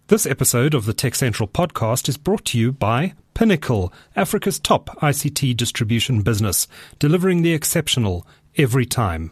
This episode of the Tech Central podcast is brought to you by Pinnacle, Africa's top ICT distribution business, delivering the exceptional every time.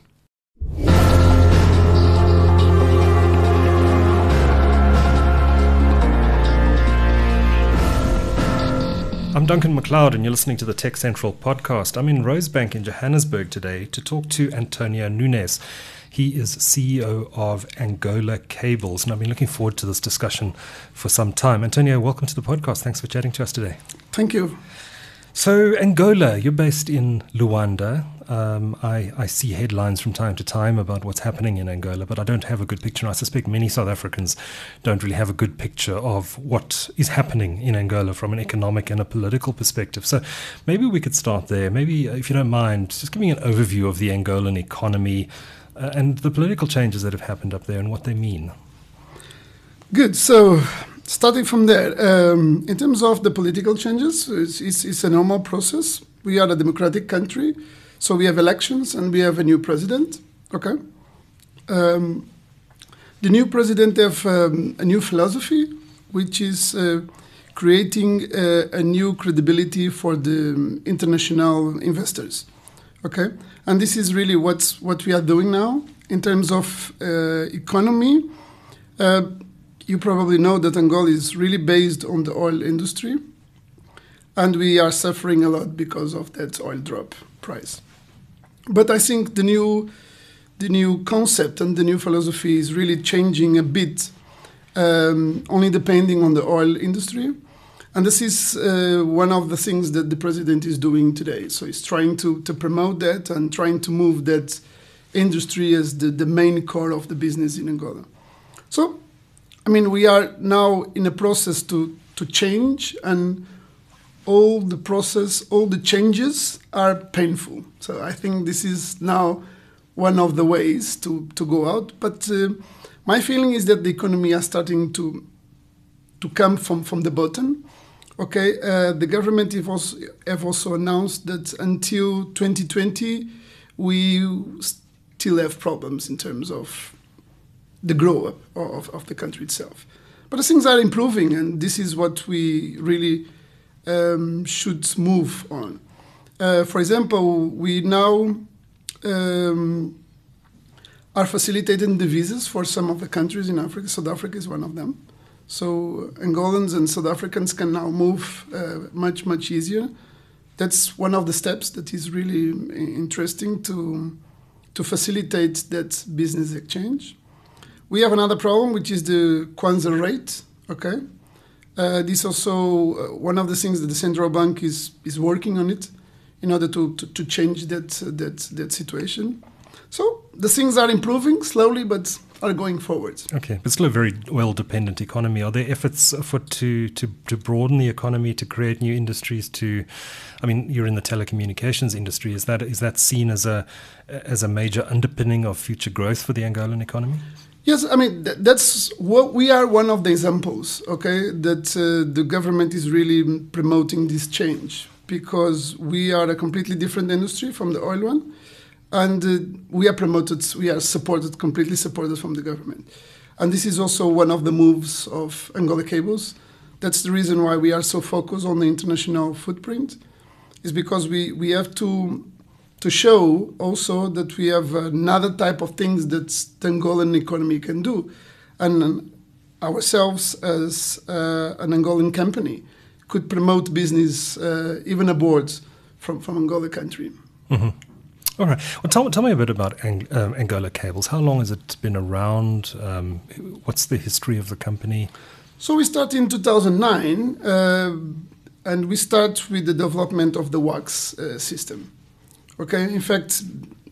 I'm Duncan McLeod and you're listening to the Tech Central podcast. I'm in Rosebank in Johannesburg today to talk to Antonio Nunes. He is CEO of Angola Cables, and I've been looking forward to this discussion for some time. Antonio, welcome to the podcast. Thanks for chatting to us today. Thank you. So, Angola, you're based in Luanda. I see headlines from time to time about what's happening in Angola, but I don't have a good picture. And I suspect many South Africans don't really have a good picture of what is happening in Angola from an economic and a political perspective. So maybe we could start there. Maybe, if you don't mind, just give me an overview of the Angolan economy and the political changes that have happened up there and what they mean. Good. So, starting from there, in terms of the political changes, it's a normal process. We are a democratic country, so we have elections and we have a new president. Okay. The new president have a new philosophy, which is creating a new credibility for the international investors. Okay, and this is really what we are doing now in terms of economy. You probably know that Angola is really based on the oil industry, and we are suffering a lot because of that oil drop price. But I think the new concept and the new philosophy is really changing a bit, only depending on the oil industry. And this is one of the things that the president is doing today. So he's trying to promote that and trying to move that industry as the main core of the business in Angola. So, I mean, we are now in a process to change, and all the changes are painful. So I think this is now one of the ways to go out. But my feeling is that the economy are starting to come from the bottom. Okay, the government have also announced that until 2020, we still have problems in terms of the growth of the country itself. But the things are improving, and this is what we really should move on. For example, we now are facilitating the visas for some of the countries in Africa. South Africa is one of them. So Angolans and South Africans can now move much, much easier. That's one of the steps that is really interesting to facilitate that business exchange. We have another problem, which is the Kwanza rate. Okay, this also one of the things that the central bank is working on it in order to change that situation. So the things are improving slowly, but are going forward. Okay, but still a very well-dependent economy. Are there efforts afoot to broaden the economy, to create new industries? I mean, you're in the telecommunications industry. Is that seen as a major underpinning of future growth for the Angolan economy? Yes, I mean, that's what we are one of the examples, okay, that the government is really promoting this change, because we are a completely different industry from the oil one, and we are completely supported from the government. And this is also one of the moves of Angola Cables. That's the reason why we are so focused on the international footprint, is because we have to show also that we have another type of things that the Angolan economy can do. And ourselves as an Angolan company could promote business even abroad from Angola country. Mm-hmm. All right. Well, tell me a bit about Angola Cables. How long has it been around? What's the history of the company? So we started in 2009, and we start with the development of the WAX system. Okay. In fact,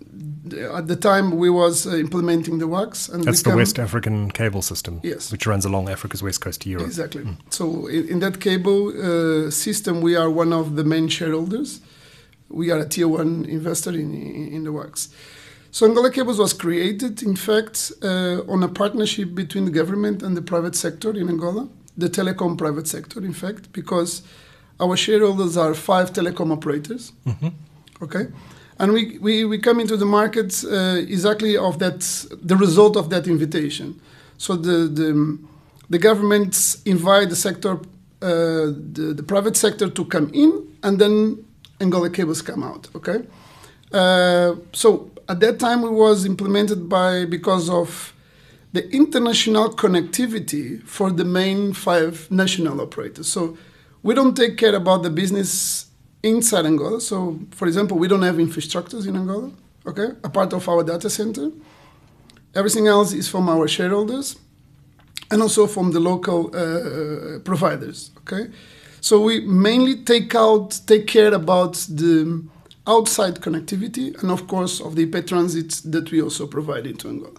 at the time we was implementing the WAX, and that's the West African cable system, yes, which runs along Africa's west coast to Europe. Exactly. So in that cable system, we are one of the main shareholders. We are a tier one investor in the WAX. So Angola Cables was created, in fact, on a partnership between the government and the private sector in Angola, the telecom private sector, in fact, because our shareholders are 5 telecom operators. Mm-hmm. Okay. And we come into the market exactly of that, the result of that invitation. So the the governments invite the sector, the private sector to come in, and then Angola Cables come out. Okay, so at that time it was implemented because of the international connectivity for the main 5 national operators. So we don't take care about the business inside Angola. So, for example, we don't have infrastructures in Angola, okay, a part of our data center. Everything else is from our shareholders and also from the local providers, okay? So we mainly take care about the outside connectivity and, of course, of the IP transit that we also provide into Angola.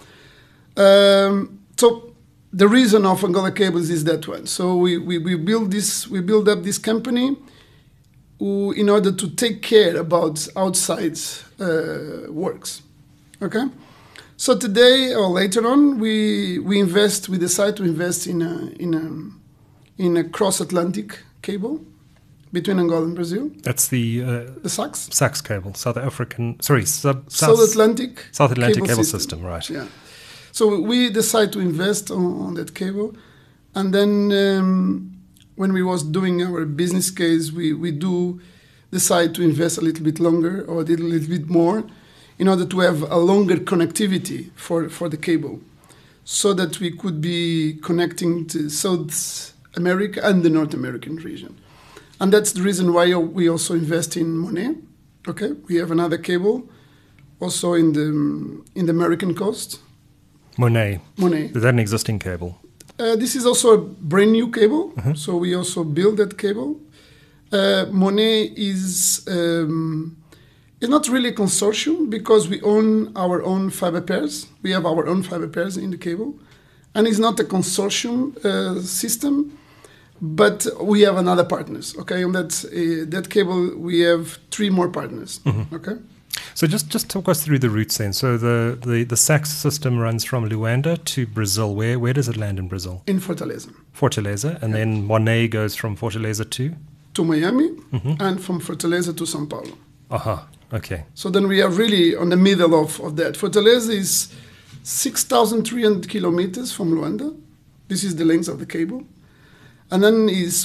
So the reason of Angola Cables is that one. So we build up this company in order to take care about outside works. Okay. So today or later on, we decide to invest in a cross-Atlantic cable between Angola and Brazil. That's the SACS. SACS cable, South Atlantic cable system, right? Yeah. So we decide to invest on that cable, and then when we was doing our business case, we do decide to invest a little bit longer or a little bit more in order to have a longer connectivity for the cable, so that we could be connecting to South America and the North American region. And that's the reason why we also invest in Monet. Okay, we have another cable also in the American coast. Monet. Monet. Is that an existing cable? This is also a brand new cable, so we also build that cable. Monet is not really a consortium because we own our own fiber pairs. We have our own fiber pairs in the cable, and it's not a consortium system, but we have another partners. Okay, on that cable we have 3 more partners. Okay. So just talk us through the routes then. So the SACS system runs from Luanda to Brazil. Where does it land in Brazil? In Fortaleza. Fortaleza, and then Monet goes from Fortaleza to Miami, and from Fortaleza to São Paulo. Okay. So then we are really on the middle of that. Fortaleza is 6,300 kilometers from Luanda. This is the length of the cable. And then is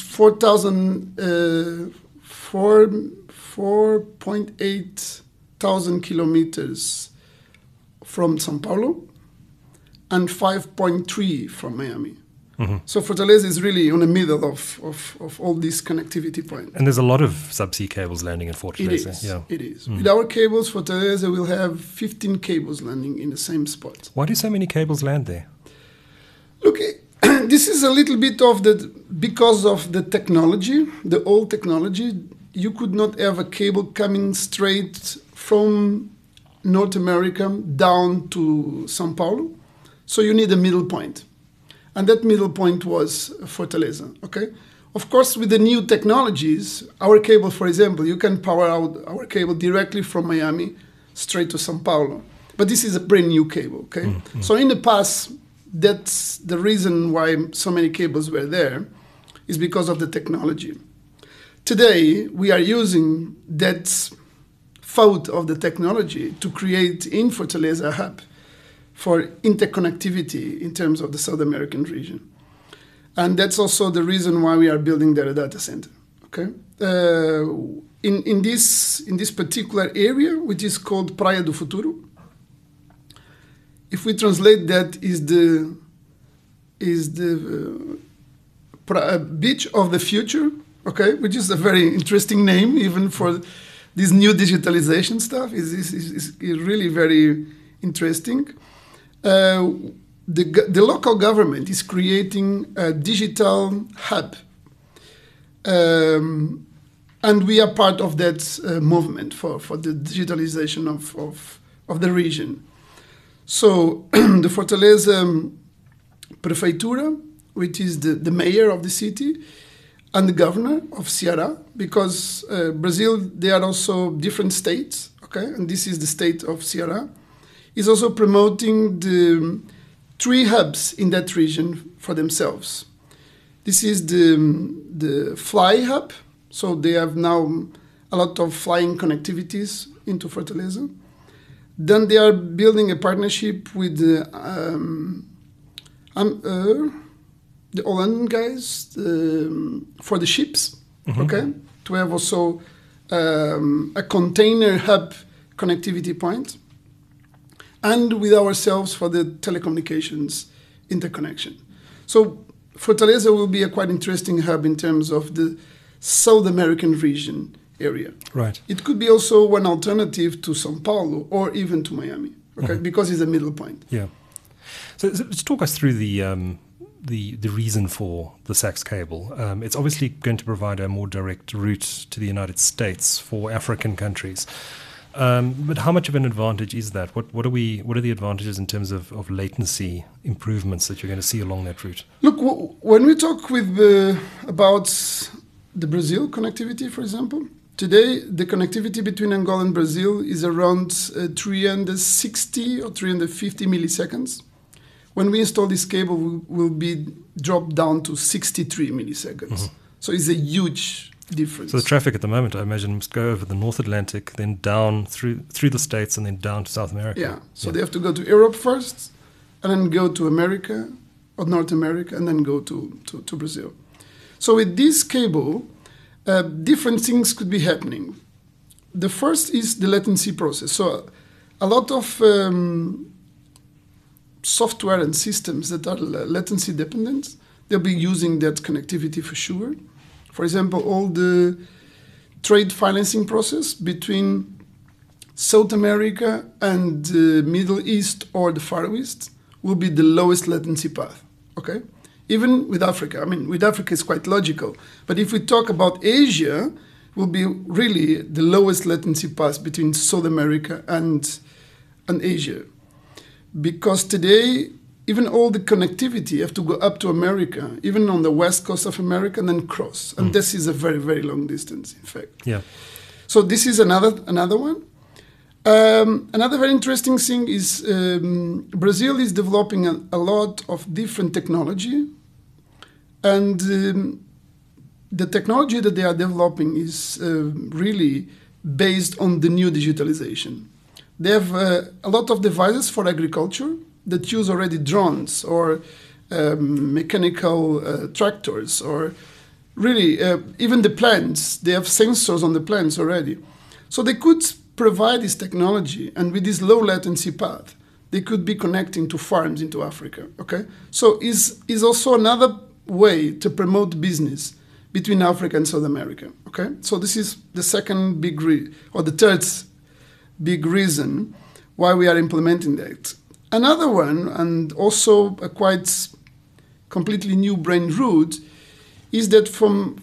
4.8 thousand kilometers from São Paulo and 5.3 from Miami. So Fortaleza is really on the middle of all these connectivity points. And there's a lot of subsea cables landing in Fortaleza. It is. With our cables, Fortaleza will have 15 cables landing in the same spot. Why do so many cables land there? Look, this is a little bit because of the technology, the old technology. You could not have a cable coming straight from North America down to São Paulo. So you need a middle point. And that middle point was Fortaleza, okay? Of course, with the new technologies, our cable, for example, you can power out our cable directly from Miami straight to São Paulo. But this is a brand new cable, okay? So in the past, that's the reason why so many cables were there, is because of the technology. Today, we are using that fault of the technology to create in Fortaleza a hub for interconnectivity in terms of the South American region. And that's also the reason why we are building there a data center, okay? In this particular area, which is called Praia do Futuro, if we translate that is the beach of the future, okay, which is a very interesting name even for this new digitalization stuff. Is really very interesting. The local government is creating a digital hub, and we are part of that movement for the digitalization of the region. So the Fortaleza Prefeitura, which is the mayor of the city, and the governor of Ceará, because Brazil, there are also different states, okay, and this is the state of Ceará, is also promoting the 3 hubs in that region for themselves. This is the Fly Hub, so they have now a lot of flying connectivities into Fortaleza. Then they are building a partnership with the Holland guys for the ships, okay, to have also a container hub connectivity point, and with ourselves for the telecommunications interconnection. So Fortaleza will be a quite interesting hub in terms of the South American region area. Right. It could be also one alternative to São Paulo or even to Miami, okay, because it's a middle point. Yeah. So just talk us through the reason for the SAX cable. It's obviously going to provide a more direct route to the United States for African countries. But how much of an advantage is that? What are the advantages in terms of latency improvements that you're going to see along that route? Look, when we talk about the Brazil connectivity, for example, today the connectivity between Angola and Brazil is around 360 or 350 milliseconds. When we install this cable, will be dropped down to 63 milliseconds. So it's a huge difference. So the traffic at the moment, I imagine, must go over the North Atlantic, then down through the States, and then down to South America. Yeah. So they have to go to Europe first, and then go to America or North America, and then go to Brazil. So with this cable, different things could be happening. The first is the latency process. So a lot of software and systems that are latency dependent, they'll be using that connectivity for sure. For example, all the trade financing process between South America and the Middle East or the Far East will be the lowest latency path, okay? Even with Africa. I mean, with Africa it's quite logical. But if we talk about Asia, will be really the lowest latency path between South America and Asia. Because today, even all the connectivity have to go up to America, even on the west coast of America, and then cross. And this is a very, very long distance, in fact. Yeah. So this is another one. Another very interesting thing is Brazil is developing a lot of different technology. And the technology that they are developing is really based on the new digitalization. They have a lot of devices for agriculture that use already drones or mechanical tractors, or really even the plants. They have sensors on the plants already. So they could provide this technology, and with this low latency path, they could be connecting to farms into Africa, okay? So is also another way to promote business between Africa and South America, okay? So this is the second big, or the third big reason why we are implementing that. Another one, and also a quite completely new brain route, is that from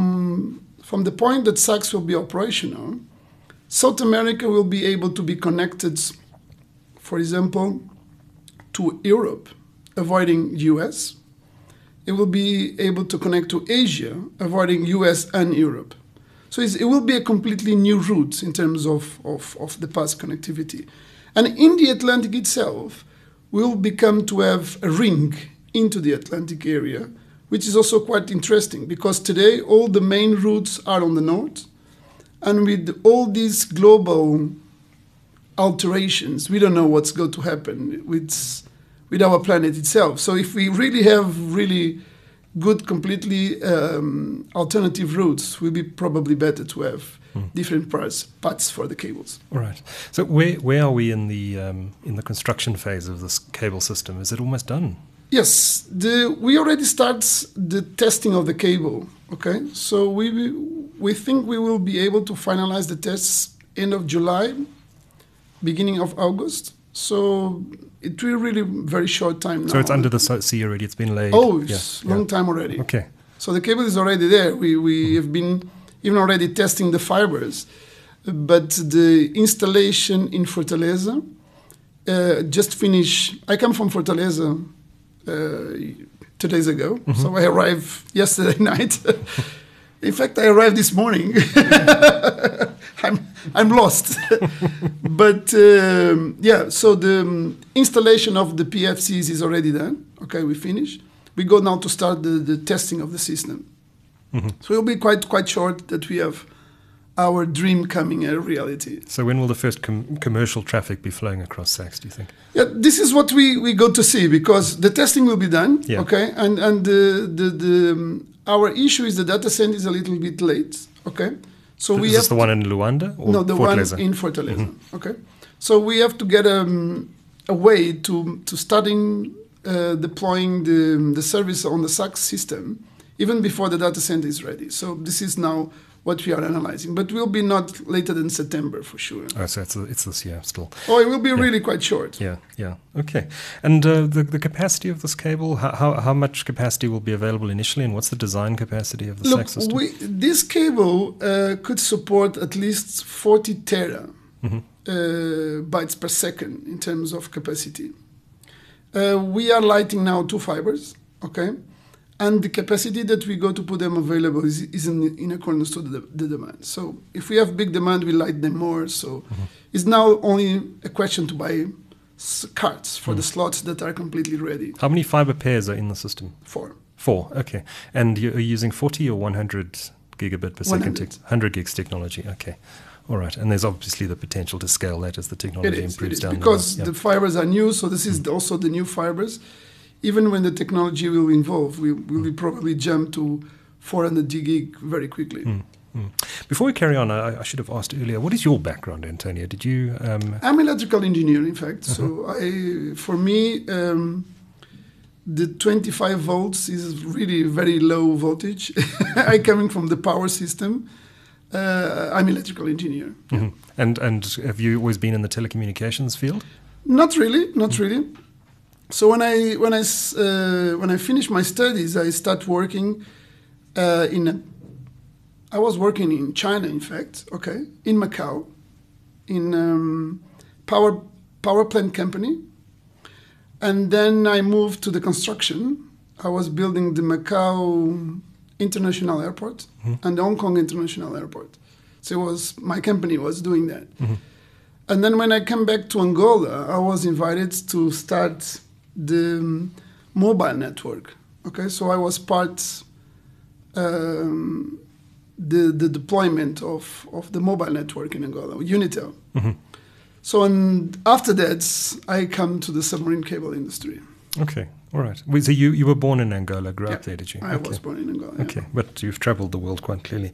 the point that SAX will be operational, South America will be able to be connected, for example, to Europe, avoiding US. It will be able to connect to Asia, avoiding US and Europe. So it will be a completely new route in terms of the path connectivity. And in the Atlantic itself, we'll become to have a ring into the Atlantic area, which is also quite interesting, because today all the main routes are on the north. And with all these global alterations, we don't know what's going to happen with our planet itself. So if we really have really good, completely alternative routes, will be probably better to have different parts for the cables. All right. So where are we in the construction phase of this cable system? Is it almost done? Yes, we already start the testing of the cable. Okay, so we think we will be able to finalize the tests end of July, beginning of August. So it will really very short time now. So it's under the sea already. It's been laid. Oh, it's long time already. Okay. So the cable is already there. We have been even already testing the fibers, but the installation in Fortaleza just finished. I come from Fortaleza 2 days ago, so I arrived yesterday night. In fact, I arrived this morning. I'm lost. But so the installation of the PFCs is already done. Okay, we finished. We go now to start the testing of the system. So it will be quite short that we have our dream coming a reality. So when will the first commercial traffic be flowing across SACS, do you think? Yeah, this is what we go to see, because the testing will be done, okay? And our issue is the data center is a little bit late, okay? So is this the one in Luanda? Or no, the Fortaleza? one in Fortaleza, okay? So we have to get a way to starting deploying the service on the SACS system even before the data center is ready. So this is now what we are analyzing, but will be not later than September for sure. Oh, so it's this year still. Oh, it will be really quite short. Yeah. Okay. And the capacity of this cable, how much capacity will be available initially, and what's the design capacity of the SACS system? This cable could support at least 40 tera bytes per second in terms of capacity. We are lighting now 2 fibers, okay? And the capacity that we go to put them available is in accordance to the demand. So if we have big demand, we light them more. So it's now only a question to buy cards for the slots that are completely ready. How many fiber pairs are in the system? 4. 4, okay. And you're using 40 or 100 gigabit per second? 100 gigs technology, okay. All right, and there's obviously the potential to scale that as the technology improves down because the road. The fibers are new, so this is also the new fibers. Even when the technology will evolve, we will probably jump to 400 gig very quickly. Before we carry on, I should have asked earlier, what is your background, Antonio? Did you... I'm an electrical engineer, in fact. So for me, the 25 volts is really very low voltage. I coming from the power system. I'm an electrical engineer. And have you always been in the telecommunications field? Not really. So when I finished my studies, I started working I was working in China, in fact, okay, in Macau, in power plant company, and then I moved to the construction. I was building the Macau International Airport and the Hong Kong International Airport. So my company was doing that. And then when I came back to Angola, I was invited to start the mobile network. Okay, so I was part the deployment of the mobile network in Angola, Unitel. So after that, I come to the submarine cable industry. Okay, all right. So you were born in Angola, grew up there, did you? I was born in Angola. Okay, but you've traveled the world quite clearly.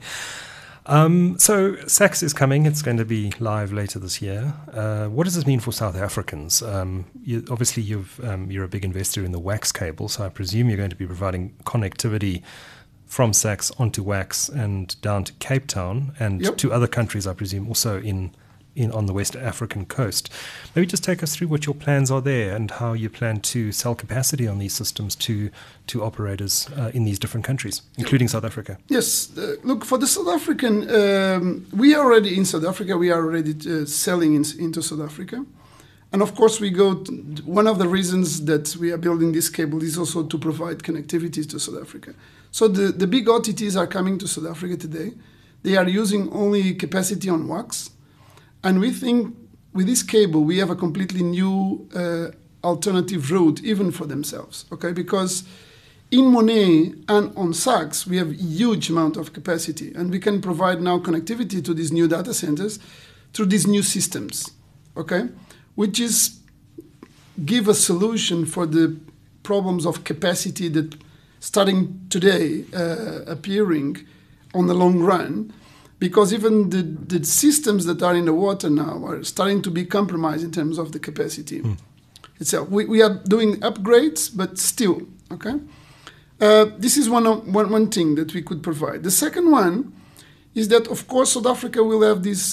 So SACS is coming. It's going to be live later this year. What does this mean for South Africans? Obviously, you're a big investor in the WAX cable, so I presume you're going to be providing connectivity from SACS onto WAX and down to Cape Town and to other countries, I presume, also on the West African coast. Maybe just take us through what your plans are there and how you plan to sell capacity on these systems to operators in these different countries, including South Africa. Yes. Look, for the South African, we are already in South Africa. We are already selling into South Africa. And of course, one of the reasons that we are building this cable is also to provide connectivity to South Africa. So the big OTTs are coming to South Africa today. They are using only capacity on WAX. And we think with this cable, we have a completely new alternative route, even for themselves, okay? Because in Monet and on SACS, we have huge amount of capacity, and we can provide now connectivity to these new data centers through these new systems, okay? Which is give a solution for the problems of capacity that starting today appearing on the long run. Because even the systems that are in the water now are starting to be compromised in terms of the capacity itself. We are doing upgrades, but still, okay? This is one thing that we could provide. The second one is that, of course, South Africa will have this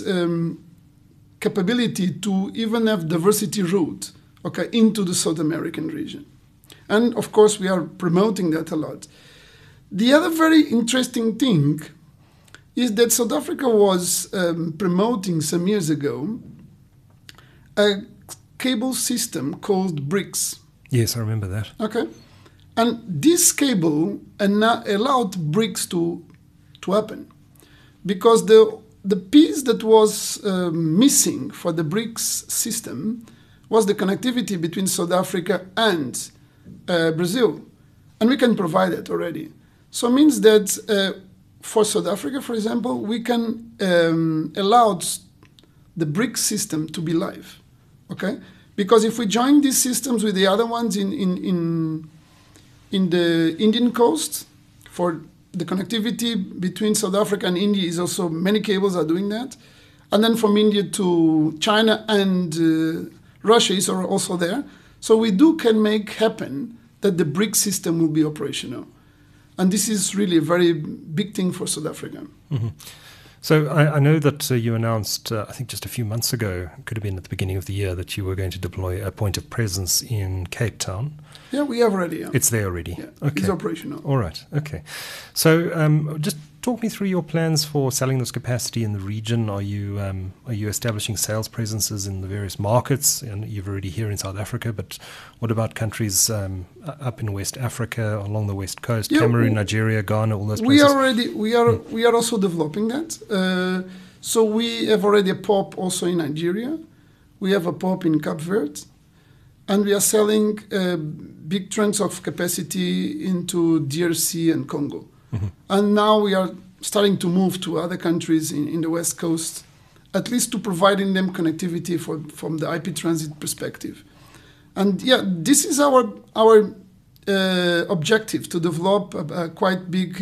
capability to even have diversity route, okay, into the South American region. And, of course, we are promoting that a lot. The other very interesting thing is that South Africa was promoting some years ago a cable system called BRICS. Yes, I remember that. Okay. And this cable allowed BRICS to happen because the piece that was missing for the BRICS system was the connectivity between South Africa and Brazil. And we can provide it already. So it means that for South Africa, for example, we can allow the BRICS system to be live, okay? Because if we join these systems with the other ones in the Indian coast, for the connectivity between South Africa and India is also, many cables are doing that. And then from India to China and Russia is also there. So we can make happen that the BRICS system will be operational. And this is really a very big thing for South Africa. Mm-hmm. So I know that you announced, I think just a few months ago, it could have been at the beginning of the year, that you were going to deploy a point of presence in Cape Town. Yeah, we have already. Yeah. It's there already? Yeah, okay. It's operational. All right, okay. So just talk me through your plans for selling this capacity in the region. Are you establishing sales presences in the various markets? And you're already here in South Africa, but what about countries up in West Africa, along the west coast, Cameroon, Nigeria, Ghana, all those places? We are also developing that. So we have already a POP also in Nigeria. We have a POP in Cape Verde. And we are selling big chunks of capacity into DRC and Congo. Mm-hmm. And now we are starting to move to other countries in the West Coast, at least to providing them connectivity from the IP transit perspective. And this is our objective, to develop a quite big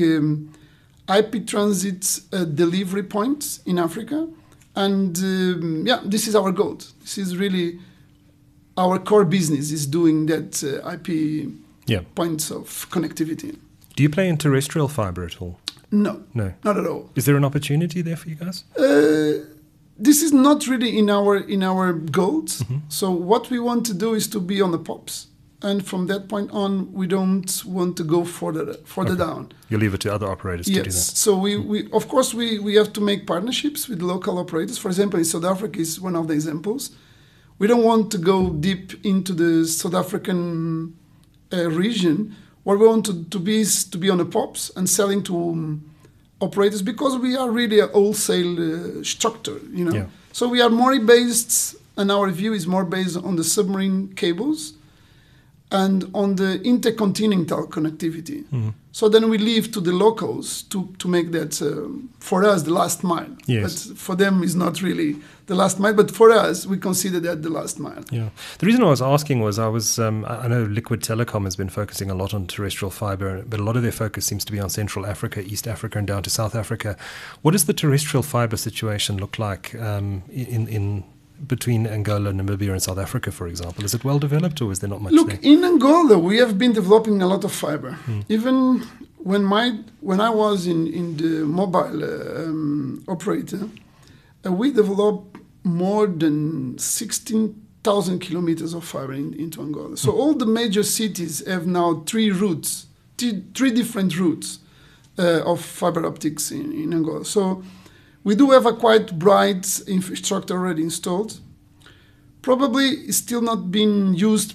IP transit delivery point in Africa. And this is our goal. This is really our core business, is doing that IP points of connectivity. Do you play in terrestrial fiber at all? No, not at all. Is there an opportunity there for you guys? This is not really in our goals. Mm-hmm. So what we want to do is to be on the POPs. And from that point on, we don't want to go further down. You leave it to other operators to do that. Yes. So we of course we have to make partnerships with local operators. For example, in South Africa is one of the examples. We don't want to go deep into the South African region. What we want to be is to be on the POPs and selling to operators, because we are really a wholesale structure, you know. Yeah. So we are more based, and our view is more based on the submarine cables and on the intercontinental connectivity. Mm-hmm. So then we leave to the locals to make that, for us, the last mile. Yes. But for them, it's not really the last mile, but for us, we consider that the last mile. Yeah. The reason I was asking was I know Liquid Telecom has been focusing a lot on terrestrial fiber, but a lot of their focus seems to be on Central Africa, East Africa, and down to South Africa. What does the terrestrial fiber situation look like in between Angola, Namibia, and South Africa, for example? Is it well developed, or is there not much there? In Angola, we have been developing a lot of fiber. Even when I was in the mobile operator, we developed more than 16,000 kilometers of fiber into Angola. So all the major cities have now three different routes of fiber optics in Angola. So we do have a quite bright infrastructure already installed. Probably it's still not being used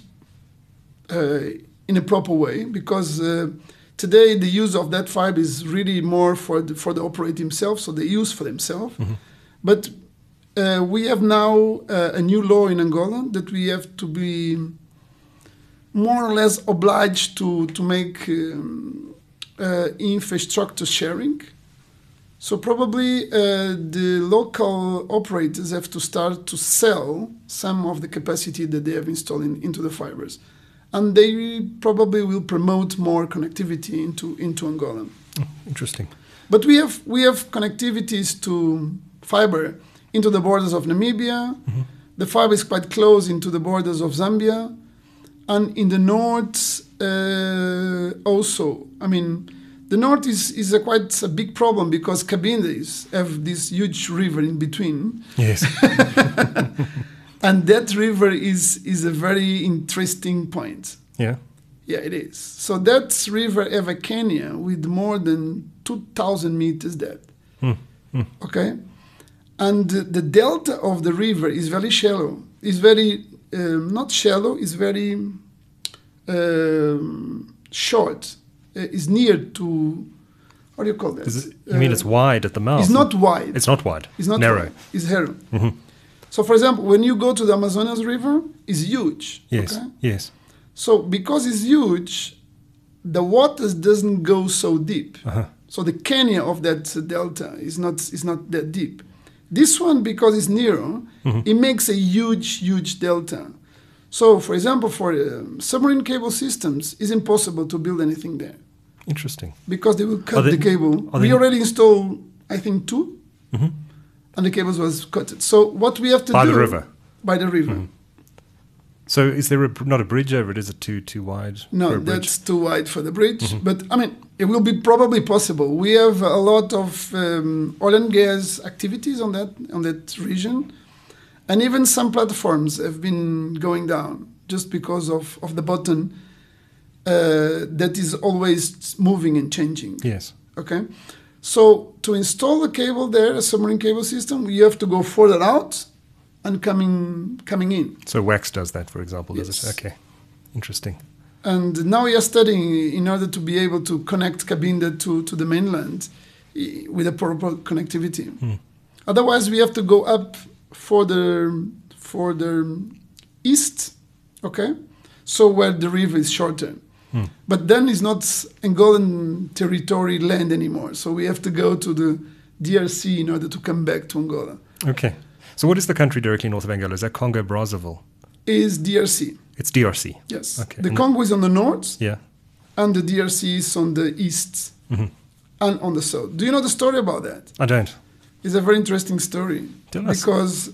in a proper way, because today the use of that fiber is really more for the operator himself, so they use for themselves. Mm-hmm. But we have now a new law in Angola that we have to be more or less obliged to make infrastructure sharing. So probably the local operators have to start to sell some of the capacity that they have installed into the fibers. And they probably will promote more connectivity into Angola. Oh, interesting. But we have connectivities to fiber into the borders of Namibia. Mm-hmm. The fiber is quite close into the borders of Zambia. And in the north also, I mean, the north is quite a big problem, because Cabindas have this huge river in between. Yes. And that river is a very interesting point. Yeah. Yeah, it is. So that river have a canyon with more than 2,000 meters depth. Okay? And the delta of the river is very shallow. It's very, not shallow, it's very short. Is near to, how do you call that? You mean it's wide at the mouth? It's not wide. It's not wide. It's not narrow. Wide. It's narrow. Mm-hmm. So, for example, when you go to the Amazonas River, it's huge. Yes. Okay? Yes. So, because it's huge, the water doesn't go so deep. Uh-huh. So the Kenya of that delta is not that deep. This one, because it's nearer, it makes a huge delta. So, for example, for submarine cable systems, it's impossible to build anything there. Interesting. Because they will cut the cable. We already installed, I think, 2, and the cables was cut. So what we have to do... By the river? By the river. So is there not a bridge over it? Is it too wide? No, that's too wide for the bridge. But, I mean, it will be probably possible. We have a lot of oil and gas activities on that region. And even some platforms have been going down just because of the button that is always moving and changing. Yes. Okay? So to install the cable there, a submarine cable system, you have to go further out and coming in. So WAX does that, for example, does Yes. it? Okay. Interesting. And now we are studying in order to be able to connect Cabinda to the mainland with a proper connectivity. Otherwise, we have to go up for the east, okay? So where the river is shorter. But then it's not Angolan territory land anymore. So we have to go to the DRC in order to come back to Angola. Okay. So what is the country directly north of Angola? Is that Congo Brazzaville? Is DRC. It's DRC. Yes. Okay. The Congo is on the north. Yeah. And the DRC is on the east and on the south. Do you know the story about that? I don't. It's a very interesting story. Tell us. Because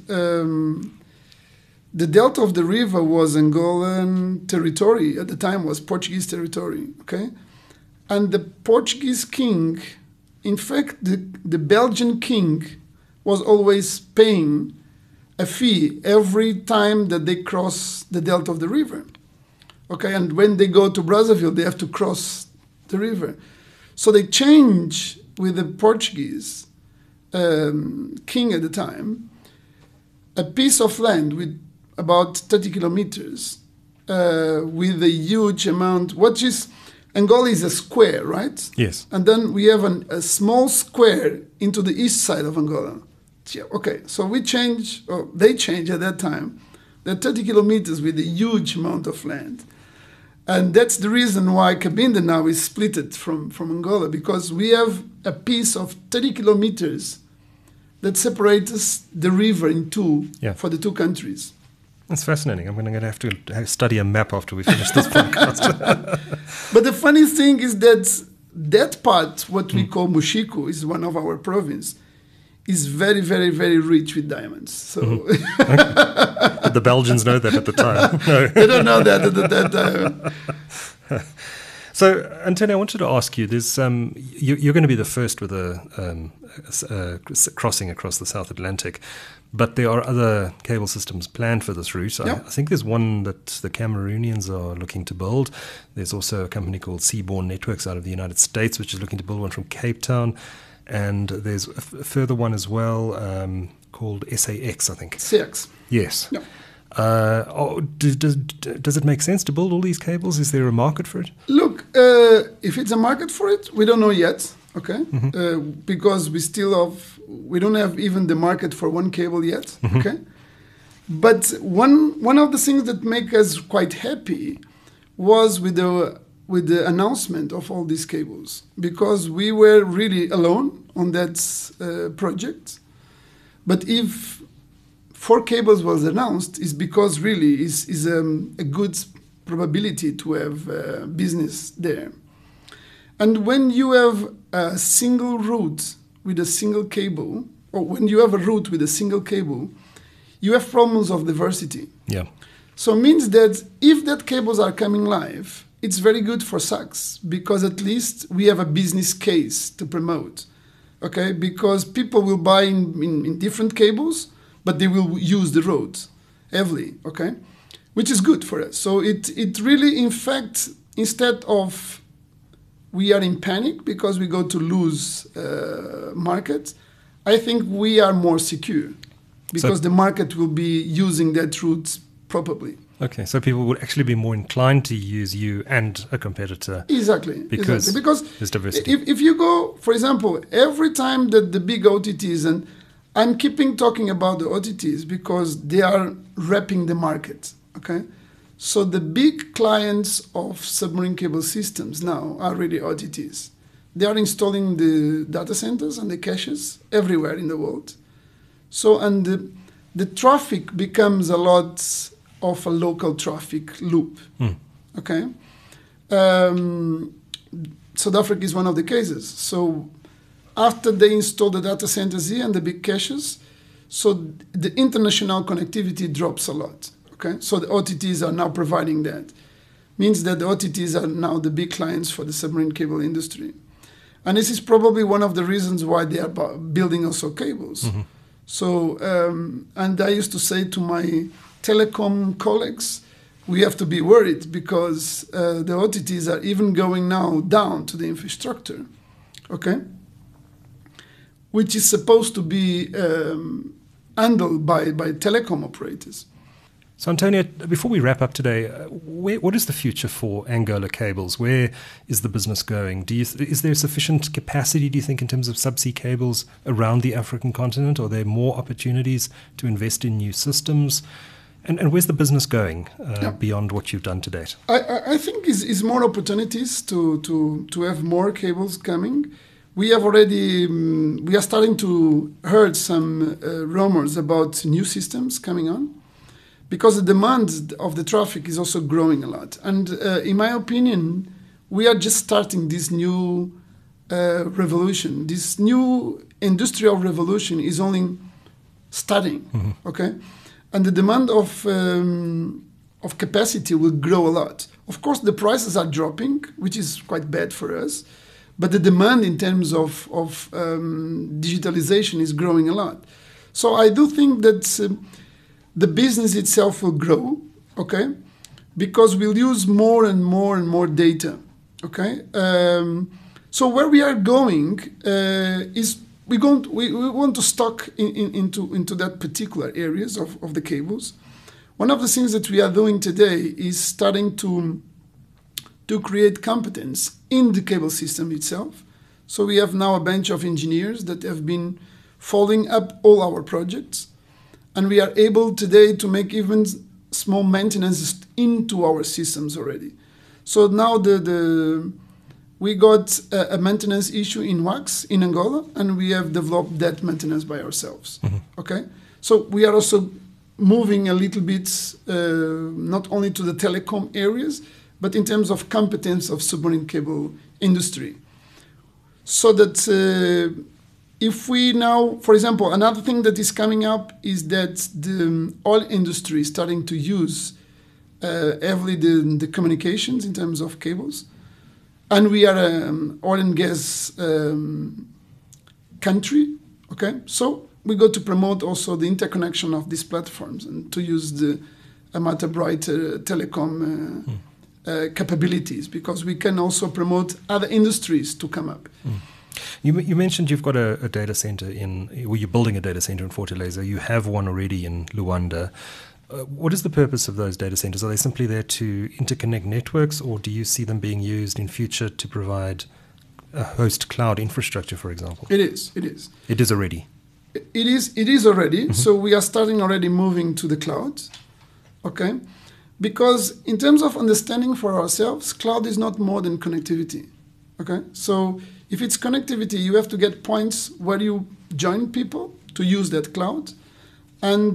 the delta of the river was Angolan territory. At the time was Portuguese territory, okay? And the Portuguese king, in fact, the Belgian king was always paying a fee every time that they cross the delta of the river, okay? And when they go to Brazzaville, they have to cross the river. So they change with the Portuguese king at the time a piece of land with about 30 kilometers with a huge amount. What is Angola is a square, right? Yes. And then we have a small square into the east side of Angola. Yeah, okay, so they change at that time. They're 30 kilometers with a huge amount of land. And that's the reason why Cabinda now is splitted from Angola, because we have a piece of 30 kilometers that separates the river in two for the two countries. That's fascinating. I'm going to have to study a map after we finish this podcast. But the funny thing is that part, what we call Mushiku, is one of our province, is very, very, very rich with diamonds. So Did the Belgians know that at the time? No. They don't know that at that time. So, Antonio, I wanted to ask you, there's, you're going to be the first with a crossing across the South Atlantic, but there are other cable systems planned for this route. I think there's one that the Cameroonians are looking to build. There's also a company called Seaborne Networks out of the United States, which is looking to build one from Cape Town. And there's a further one as well called SAX, I think. SAX. Yes. Yeah. Does it make sense to build all these cables? Is there a market for it? Look, if it's a market for it, we don't know yet, okay? Because we don't have even the market for one cable yet, okay? But one of the things that make us quite happy was with the announcement of all these cables, because we were really alone on that project. But if 4 cables was announced, is because really is a good probability to have business there. And when you have a single route with a single cable, or when you have a route with a single cable, you have problems of diversity. Yeah. So it means that if that cables are coming live, it's very good for SAX, because at least we have a business case to promote, okay? Because people will buy in different cables, but they will use the road heavily, okay? Which is good for us. So it really, in fact, instead of we are in panic because we go to lose market, I think we are more secure because the market will be using that route properly. Okay, so people would actually be more inclined to use you and a competitor. Exactly. Because there's diversity. If you go, for example, every time that the big OTTs, and I'm keeping talking about the OTTs because they are wrapping the market, okay? So the big clients of submarine cable systems now are really OTTs. they are installing the data centers and the caches everywhere in the world. So, and the traffic becomes a lot of a local traffic loop. Okay? South Africa is one of the cases. So after they install the data centers here and the big caches, so the international connectivity drops a lot. Okay? So the OTTs are now providing that. Means that the OTTs are now the big clients for the submarine cable industry. And this is probably one of the reasons why they are building also cables. So, and I used to say to my telecom colleagues, we have to be worried because the OTTs are even going now down to the infrastructure, okay? Which is supposed to be handled by telecom operators. So, Antonio, before we wrap up today, what is the future for Angola Cables? Where is the business going? Is there sufficient capacity, do you think, in terms of subsea cables around the African continent? Are there more opportunities to invest in new systems? And where's the business going beyond what you've done to date? I think is more opportunities to have more cables coming. We have already, we are starting to hear some rumors about new systems coming on, because the demand of the traffic is also growing a lot. And in my opinion, we are just starting this new revolution. This new industrial revolution is only starting, okay? And the demand of capacity will grow a lot. Of course, the prices are dropping, which is quite bad for us. But the demand in terms of digitalization is growing a lot. So I do think that the business itself will grow, okay? Because we'll use more and more and more data, okay? So where we are going is we want to stock into that particular areas of the cables. One of the things that we are doing today is starting to create competence in the cable system itself. So we have now a bench of engineers that have been following up all our projects. And we are able today to make even small maintenance into our systems already. So now we got a maintenance issue in WAX in Angola, and we have developed that maintenance by ourselves. Okay? So we are also moving a little bit, not only to the telecom areas, but in terms of competence of submarine cable industry. So that if we now, for example, another thing that is coming up is that the oil industry is starting to use heavily the communications in terms of cables. And we are an oil and gas country, okay? So we got to promote also the interconnection of these platforms and to use the Amata Bright telecom capabilities, because we can also promote other industries to come up. You mentioned you've got a data center you're building a data center in Fortaleza. You have one already in Luanda. What is the purpose of those data centers? Are they simply there to interconnect networks, or do you see them being used in future to provide a host cloud infrastructure, for example? It is. It is already? It is already. So we are starting already moving to the cloud, okay? Because in terms of understanding for ourselves, cloud is not more than connectivity, okay? So if it's connectivity, you have to get points where you join people to use that cloud. And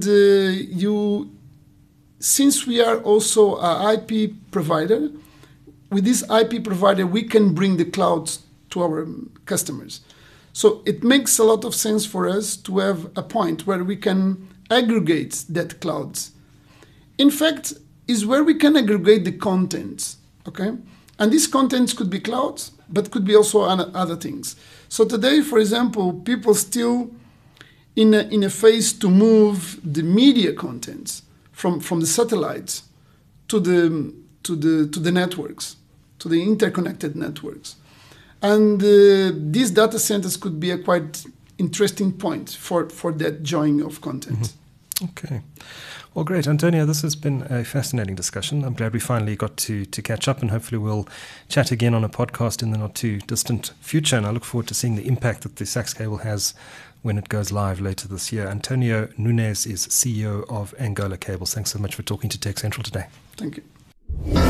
since we are also an IP provider, with this IP provider, we can bring the cloud to our customers. So it makes a lot of sense for us to have a point where we can aggregate that cloud. In fact, is where we can aggregate the contents, okay? And these contents could be clouds, but could be also other things. So today, for example, people still in a phase to move the media contents from the satellites to the networks, to the interconnected networks. And these data centers could be a quite interesting point for that joining of content. Okay. Well, great. Antonio, this has been a fascinating discussion. I'm glad we finally got to catch up, and hopefully we'll chat again on a podcast in the not too distant future. And I look forward to seeing the impact that the SAX cable has when it goes live later this year. Antonio Nunes is CEO of Angola Cables. Thanks so much for talking to Tech Central today. Thank you.